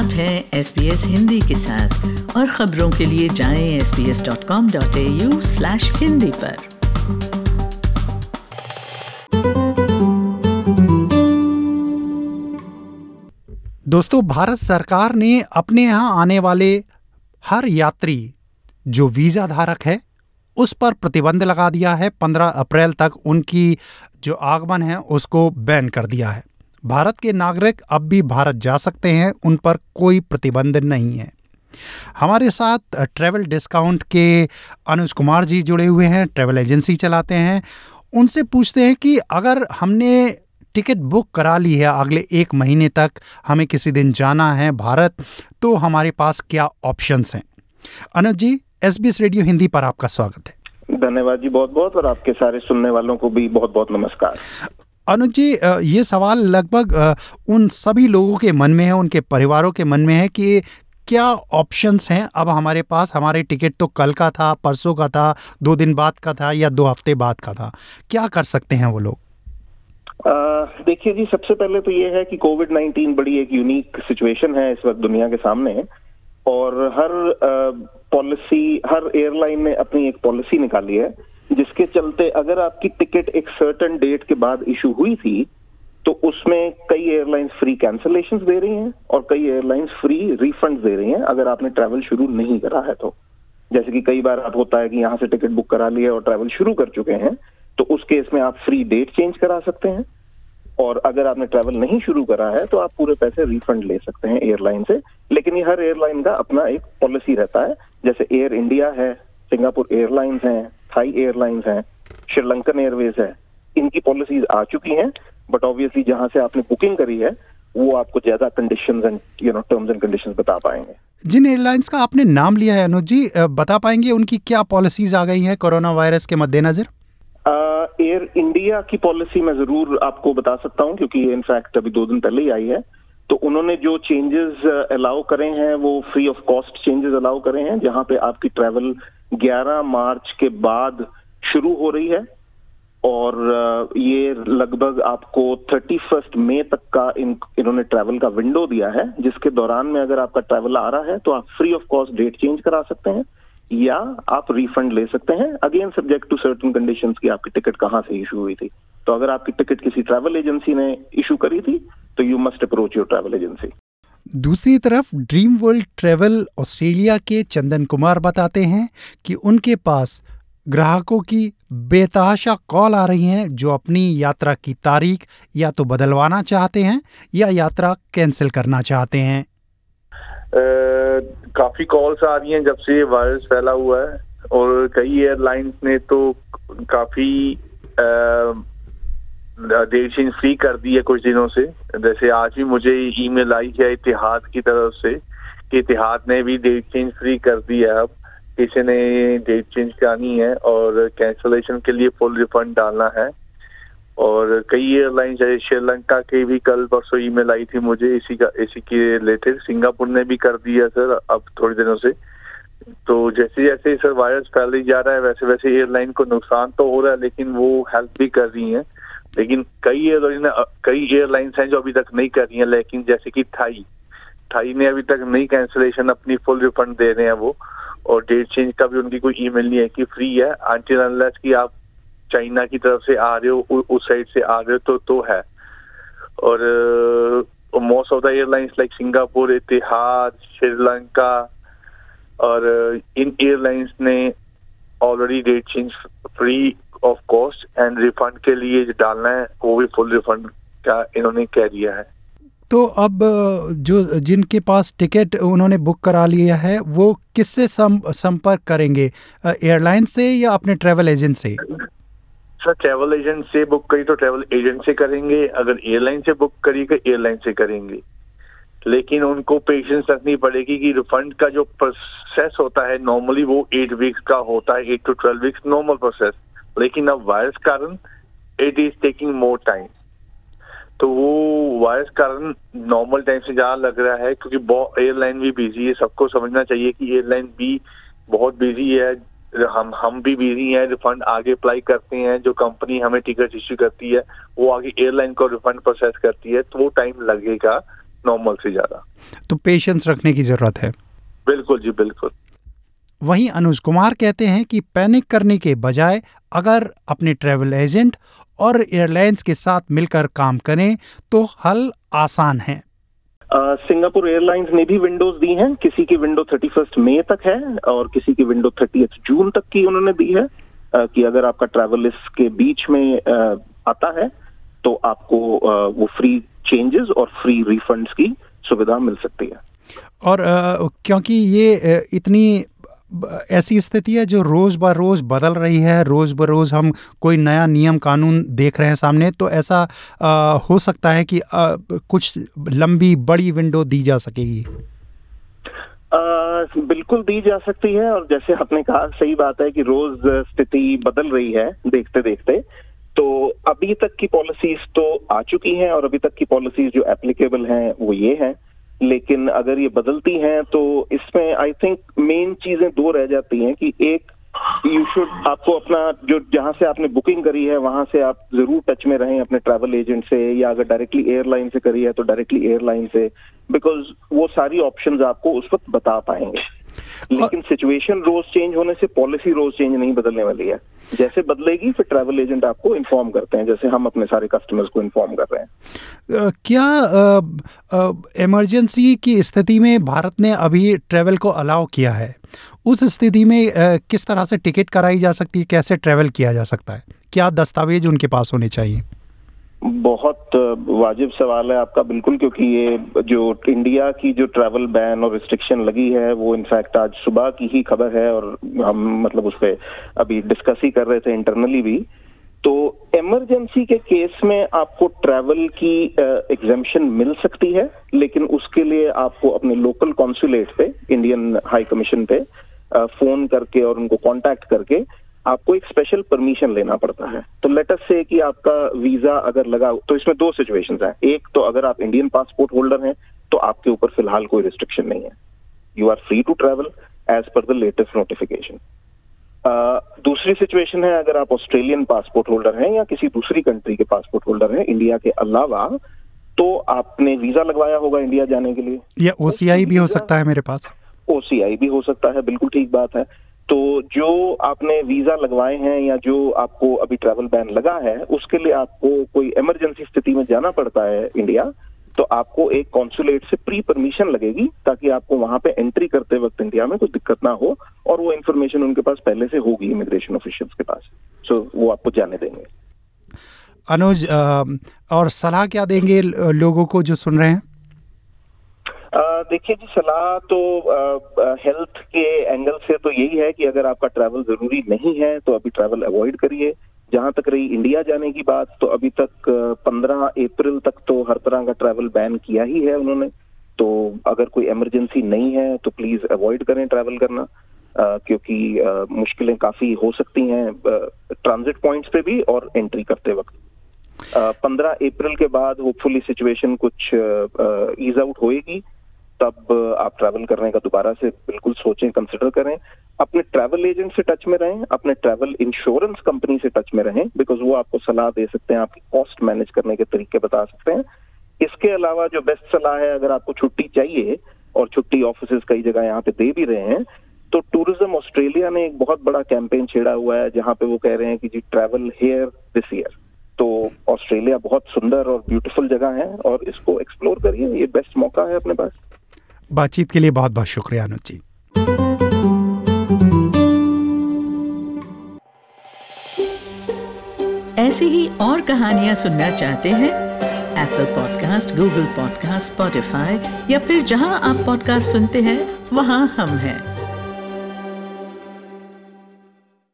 आप हैं SBS हिंदी के साथ और खबरों के लिए जाएं sbs.com.au/hindi पर। दोस्तों, भारत सरकार ने अपने यहाँ आने वाले हर यात्री जो वीज़ा धारक है उस पर प्रतिबंध लगा दिया है। 15 अप्रैल तक उनकी जो आगमन है उसको बैन कर दिया है। भारत के नागरिक अब भी भारत जा सकते हैं, उन पर कोई प्रतिबंध नहीं है। हमारे साथ ट्रैवल डिस्काउंट के अनुज कुमार जी जुड़े हुए हैं, ट्रैवल एजेंसी चलाते हैं। उनसे पूछते हैं कि अगर हमने टिकट बुक करा ली है अगले 1 महीने तक, हमें किसी दिन जाना है भारत, तो हमारे पास क्या ऑप्शंस हैं। अनुज जी, SBS रेडियो हिंदी पर आपका स्वागत है। धन्यवाद जी, बहुत बहुत, और आपके सारे सुनने वालों को भी बहुत बहुत नमस्कार। अनुज जी, ये सवाल लगभग उन सभी लोगों के मन में है, उनके परिवारों के मन में है कि क्या ऑप्शंस हैं अब हमारे पास। हमारे टिकट तो कल का था, परसों का था, 2 दिन बाद का था या 2 हफ्ते बाद का था। क्या कर सकते हैं वो लोग? देखिए जी, सबसे पहले तो ये है कि कोविड-19 बड़ी एक यूनिक सिचुएशन है इस वक्त दुनिया के सामने, और हर एयरलाइन ने अपनी एक पॉलिसी निकाली है जिसके चलते अगर आपकी टिकट एक सर्टेन डेट के बाद इशू हुई थी तो उसमें कई एयरलाइंस फ्री कैंसलेशंस दे रही हैं और कई एयरलाइंस फ्री रिफंड्स दे रही हैं अगर आपने ट्रैवल शुरू नहीं करा है तो। जैसे कि कई बार आप होता है कि यहाँ से टिकट बुक करा लिया और ट्रैवल शुरू कर चुके हैं, तो उस केस में आप फ्री डेट चेंज करा सकते हैं, और अगर आपने ट्रैवल नहीं शुरू करा है तो आप पूरे पैसे रिफंड ले सकते हैं एयरलाइन से। लेकिन ये हर एयरलाइन का अपना एक पॉलिसी रहता है। जैसे एयर इंडिया है, सिंगापुर एयरलाइंस हैं, Thai Airlines, Sri Lankan Airways है, इनकी पॉलिसीज आ चुकी हैं। बट ऑब्वियसली जहां से आपने बुकिंग करी है वो आपको ज्यादा conditions and terms and conditions बता पाएंगे। जिन एयरलाइंस का आपने नाम लिया है अनुज जी, बता पाएंगे उनकी क्या पॉलिसीज आ गई हैं कोरोना वायरस के मद्देनजर? एयर इंडिया की पॉलिसी मैं जरूर आपको बता सकता हूं क्योंकि ये इनफैक्ट अभी 2 दिन पहले ही आई है। तो उन्होंने जो चेंजेस अलाउ करे हैं वो free of cost changes allow करे हैं, जहां पे आपकी ट्रैवल 11 मार्च के बाद शुरू हो रही है और ये लगभग आपको 31 मई तक का इन्होंने ट्रैवल का विंडो दिया है, जिसके दौरान में अगर आपका ट्रैवल आ रहा है तो आप free of cost date change करा सकते हैं या आप रिफंड ले सकते हैं, again subject to certain conditions की आपकी टिकट कहाँ से इशू हुई थी। तो अगर आपकी टिकट किसी ट्रैवल एजेंसी ने इशू करी थी तो you must approach your travel agency. दूसरी तरफ ड्रीम वर्ल्ड ट्रैवल ऑस्ट्रेलिया के चंदन कुमार बताते हैं कि उनके पास ग्राहकों की बेतहाशा कॉल आ रही हैं जो अपनी यात्रा की तारीख या तो बदलवाना चाहते हैं या यात्रा कैंसिल करना चाहते हैं। काफी कॉल्स आ रही हैं जब से ये वायरस फैला हुआ है, और कई एयरलाइंस ने तो काफी डेट चेंज फ्री कर दी है कुछ दिनों से। जैसे आज भी मुझे ईमेल आई है इतिहाद की तरफ से कि इतिहाद ने भी डेट चेंज फ्री कर दी है। अब किसी ने डेट चेंज करानी है और कैंसलेशन के लिए फुल रिफंड डालना है। और कई एयरलाइन जैसे श्रीलंका के भी कल परसों ईमेल आई थी मुझे इसी के रिलेटेड। सिंगापुर ने भी कर दिया सर अब थोड़ी दिनों से। तो जैसे जैसे सर वायरस फैल ही जा रहा है वैसे वैसे एयरलाइन को नुकसान तो हो रहा है, लेकिन वो हेल्प भी कर रही हैं। लेकिन कई एयरलाइंस हैं जो अभी तक नहीं कर रही हैं, लेकिन जैसे कि थाई ने अभी तक नई कैंसलेशन अपनी फुल रिफंड दे रहे हैं वो, और डेट चेंज का भी उनकी कोई ईमेल नहीं है कि फ्री है अनटिल अनलेस कि आप चाइना की तरफ से आ रहे हो, उस साइड से आ रहे हो तो है। और most of the airlines like Singapore, Etihad, Sri Lanka और इन एयरलाइंस ने already date change free of cost and refund के लिए जो डालना है वो भी फुल रिफंड का इन्होंने कह दिया है। तो अब जो जिनके पास टिकट उन्होंने बुक करा लिया है वो किससे संपर्क करेंगे, एयरलाइन से या अपने ट्रैवल एजेंट से? सर ट्रैवल एजेंट से बुक करी तो ट्रैवल एजेंट से करेंगे, अगर एयरलाइन से बुक करी तो एयरलाइन से करेंगे। लेकिन उनको पेशेंस रखनी पड़ेगी कि रिफंड का जो प्रोसेस होता है नॉर्मली वो 8 वीक्स का होता है, 8 to 12 वीक्स नॉर्मल प्रोसेस। लेकिन अब वायरस कारण it is taking more time, तो वो वायरस कारण नॉर्मल टाइम से ज्यादा लग रहा है क्योंकि एयरलाइन भी बिजी है। सबको समझना चाहिए कि एयरलाइन भी बहुत बिजी है, हम भी बिजी हैं। रिफंड आगे अप्लाई करते हैं, जो कंपनी हमें टिकट इश्यू करती है वो आगे एयरलाइन को रिफंड प्रोसेस करती है, तो वो टाइम लगेगा नॉर्मल से ज्यादा। तो पेशेंस रखने की ज़रूरत है। बिल्कुल जी, बिल्कुल। वहीं अनुज कुमार कहते हैं कि पैनिक करने के बजाय अगर अपने ट्रैवल एजेंट और एयरलाइंस के साथ मिलकर काम करें तो हल आसान है। सिंगापुर एयरलाइंस ने भी विंडोज दी हैं, किसी की विंडो 31 मई तक है और किसी की विंडो 30 जून तक की उन्होंने दी है कि अगर आपका ट्रैवल इसके बीच में आता है तो आपको वो फ्री चेंजेस और फ्री रिफंड्स की सुविधा मिल सकती है। और क्योंकि ये इतनी ऐसी स्थिति है जो रोज़ ब रोज़ बदल रही है, रोज़ ब रोज़ हम कोई नया नियम कानून देख रहे हैं सामने, तो ऐसा हो सकता है कि कुछ लंबी बड़ी विंडो दी जा सकेगी। बिल्कुल दी जा सकती है और जैसे आपने कहा सही बात है कि रोज स्थिति बदल रही है देखते देखते। तो अभी तक की पॉलिसीज तो आ चुकी हैं और अभी तक की पॉलिसीज जो एप्लीकेबल हैं वो ये हैं, लेकिन अगर ये बदलती हैं तो इसमें आई थिंक मेन चीजें दो रह जाती हैं कि एक आपको अपना जो जहां से आपने बुकिंग करी है वहां से आप जरूर टच में रहें अपने ट्रैवल एजेंट से, या अगर डायरेक्टली एयरलाइन से करी है तो डायरेक्टली एयरलाइन से, बिकॉज वो सारी ऑप्शंस आपको उस वक्त बता पाएंगे। लेकिन सिचुएशन रोज चेंज होने से पॉलिसी रोज चेंज नहीं बदलने वाली है। जैसे बदलेगी फिर ट्रैवल एजेंट आपको इन्फॉर्म करते हैं, जैसे हम अपने सारे कस्टमर्स को इन्फॉर्म कर रहे हैं। क्या इमरजेंसी की स्थिति में भारत ने अभी ट्रैवल को अलाउ किया है? उस स्थिति में किस तरह से टिकट कराई जा सकती है, कैसे ट्रैवल किया जा सकता है, क्या दस्तावेज उनके पास होने चाहिए? बहुत वाजिब सवाल है आपका, बिल्कुल, क्योंकि ये जो इंडिया की जो ट्रैवल बैन और रिस्ट्रिक्शन लगी है वो इनफैक्ट आज सुबह की ही खबर है और हम मतलब उस पर अभी डिस्कस ही कर रहे थे इंटरनली भी। तो इमरजेंसी के केस में आपको ट्रैवल की एग्जेम्पशन मिल सकती है, लेकिन उसके लिए आपको अपने लोकल कॉन्सुलेट पे, इंडियन हाई कमीशन पे फोन करके और उनको कांटेक्ट करके आपको एक स्पेशल परमिशन लेना पड़ता है। तो लेट अस से कि आपका वीजा अगर लगा, तो इसमें दो सिचुएशंस हैं। एक तो अगर आप इंडियन पासपोर्ट होल्डर हैं तो आपके ऊपर फिलहाल कोई रिस्ट्रिक्शन नहीं है, you are free to travel as per the latest notification. दूसरी सिचुएशन है अगर आप ऑस्ट्रेलियन पासपोर्ट होल्डर हैं या किसी दूसरी कंट्री के पासपोर्ट होल्डर हैं इंडिया के अलावा, तो आपने वीजा लगवाया होगा इंडिया जाने के लिए, या OCI भी हो सकता है मेरे पास। OCI भी हो सकता है, बिल्कुल ठीक बात है। तो जो आपने वीजा लगवाए हैं या जो आपको अभी ट्रैवल बैन लगा है उसके लिए आपको कोई इमरजेंसी स्थिति में जाना पड़ता है इंडिया, तो आपको एक कॉन्सुलेट से प्री परमिशन लगेगी ताकि आपको वहां पे एंट्री करते वक्त इंडिया में कोई दिक्कत ना हो, और वो इन्फॉर्मेशन उनके पास पहले से होगी इमिग्रेशन ऑफिशियल्स के पास, सो वो आपको जाने देंगे। अनुज, और सलाह क्या देंगे लोगों को जो सुन रहे हैं? देखिए जी, सलाह तो हेल्थ के एंगल से तो यही है कि अगर आपका ट्रैवल जरूरी नहीं है तो अभी ट्रैवल अवॉइड करिए। जहां तक रही इंडिया जाने की बात, तो अभी तक 15 अप्रैल तक तो हर तरह का ट्रैवल बैन किया ही है उन्होंने, तो अगर कोई इमरजेंसी नहीं है तो प्लीज अवॉइड करें ट्रैवल करना, क्योंकि मुश्किलें काफी हो सकती हैं ट्रांजिट पॉइंट्स पे भी और एंट्री करते वक्त। 15 अप्रैल के बाद होपफुली सिचुएशन कुछ ईज आउट होएगी, तब आप ट्रैवल करने का दोबारा से बिल्कुल सोचें, कंसिडर करें। अपने ट्रैवल एजेंट से टच में रहें, अपने ट्रैवल इंश्योरेंस कंपनी से टच में रहें, बिकॉज वो आपको सलाह दे सकते हैं, आपकी कॉस्ट मैनेज करने के तरीके बता सकते हैं। इसके अलावा जो बेस्ट सलाह है, अगर आपको छुट्टी चाहिए और छुट्टी ऑफिस कई जगह यहाँ पे दे भी रहे हैं, तो टूरिज्म ऑस्ट्रेलिया ने एक बहुत बड़ा कैंपेन छेड़ा हुआ है जहाँ पे वो कह रहे हैं कि जी ट्रैवल हियर दिस ईयर। तो ऑस्ट्रेलिया बहुत सुंदर और ब्यूटीफुल जगह है और इसको एक्सप्लोर करिए, ये बेस्ट मौका है अपने पास। बातचीत के लिए बहुत बहुत शुक्रिया अनुज जी। ऐसी ही और कहानियां सुनना चाहते हैं? Apple podcast, Google podcast, Spotify या फिर जहां आप पॉडकास्ट सुनते हैं वहां हम हैं।